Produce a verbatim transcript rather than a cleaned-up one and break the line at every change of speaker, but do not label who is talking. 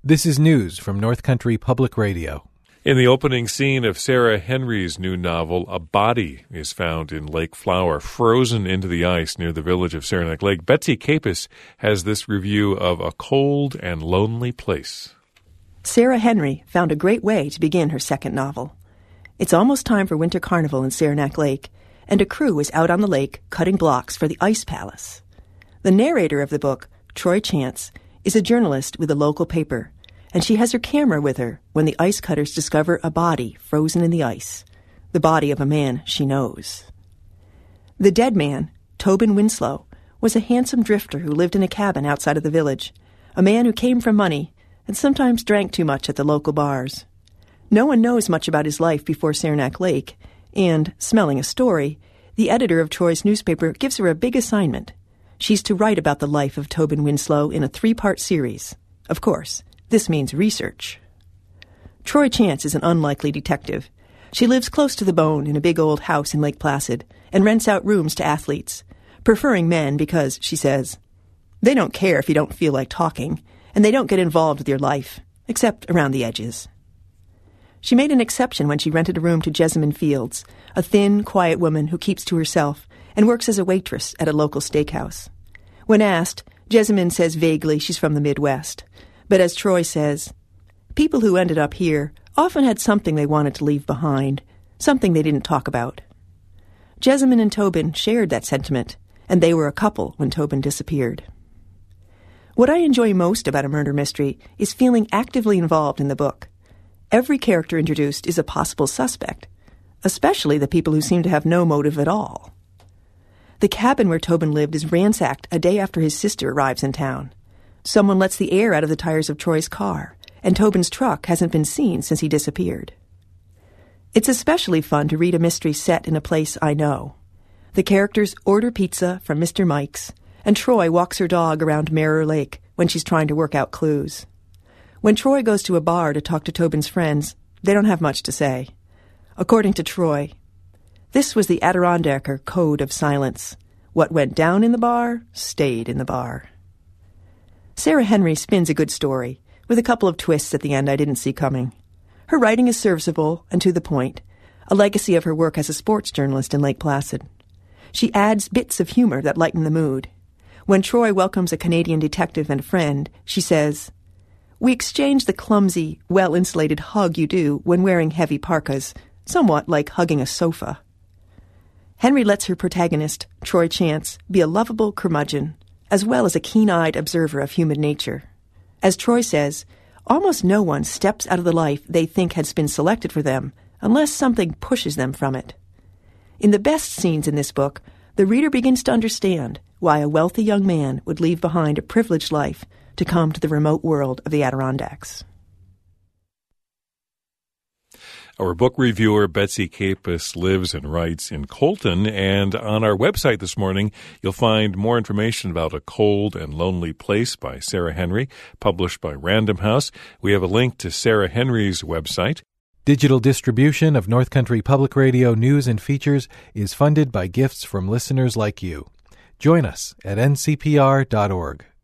This is news from North Country Public Radio.
In the opening scene of Sarah Henry's new novel, a body is found in Lake Flower, frozen into the ice near the village of Saranac Lake. Betsy Capus has this review of A Cold and Lonely Place.
Sarah Henry found a great way to begin her second novel. It's almost time for Winter Carnival in Saranac Lake, and a crew is out on the lake cutting blocks for the Ice Palace. The narrator of the book, Troy Chance, is a journalist with a local paper, and she has her camera with her when the ice cutters discover a body frozen in the ice, the body of a man she knows. The dead man, Tobin Winslow, was a handsome drifter who lived in a cabin outside of the village, a man who came from money and sometimes drank too much at the local bars. No one knows much about his life before Saranac Lake, and, smelling a story, the editor of Troy's newspaper gives her a big assignment. She's to write about the life of Tobin Winslow in a three-part series. Of course, this means research. Troy Chance is an unlikely detective. She lives close to the bone in a big old house in Lake Placid and rents out rooms to athletes, preferring men because, she says, they don't care if you don't feel like talking, and they don't get involved with your life, except around the edges. She made an exception when she rented a room to Jessamine Fields, a thin, quiet woman who keeps to herself and works as a waitress at a local steakhouse. When asked, Jessamine says vaguely she's from the Midwest. But as Troy says, people who ended up here often had something they wanted to leave behind, something they didn't talk about. Jessamine and Tobin shared that sentiment, and they were a couple when Tobin disappeared. What I enjoy most about a murder mystery is feeling actively involved in the book. Every character introduced is a possible suspect, especially the people who seem to have no motive at all. The cabin where Tobin lived is ransacked a day after his sister arrives in town. Someone lets the air out of the tires of Troy's car, and Tobin's truck hasn't been seen since he disappeared. It's especially fun to read a mystery set in a place I know. The characters order pizza from Mister Mike's, and Troy walks her dog around Mirror Lake when she's trying to work out clues. When Troy goes to a bar to talk to Tobin's friends, they don't have much to say. According to Troy, this was the Adirondacker code of silence. What went down in the bar stayed in the bar. Sarah Henry spins a good story, with a couple of twists at the end I didn't see coming. Her writing is serviceable and to the point, a legacy of her work as a sports journalist in Lake Placid. She adds bits of humor that lighten the mood. When Troy welcomes a Canadian detective and friend, she says, "We exchange the clumsy, well-insulated hug you do when wearing heavy parkas, somewhat like hugging a sofa." Henry lets her protagonist, Troy Chance, be a lovable curmudgeon, as well as a keen-eyed observer of human nature. As Troy says, almost no one steps out of the life they think has been selected for them unless something pushes them from it. In the best scenes in this book, the reader begins to understand why a wealthy young man would leave behind a privileged life to come to the remote world of the Adirondacks.
Our book reviewer, Betsy Capus, lives and writes in Colton, and on our website this morning, you'll find more information about A Cold and Lonely Place by Sarah Henry, published by Random House. We have a link to Sarah Henry's website.
Digital distribution of North Country Public Radio news and features is funded by gifts from listeners like you. Join us at N C P R dot org.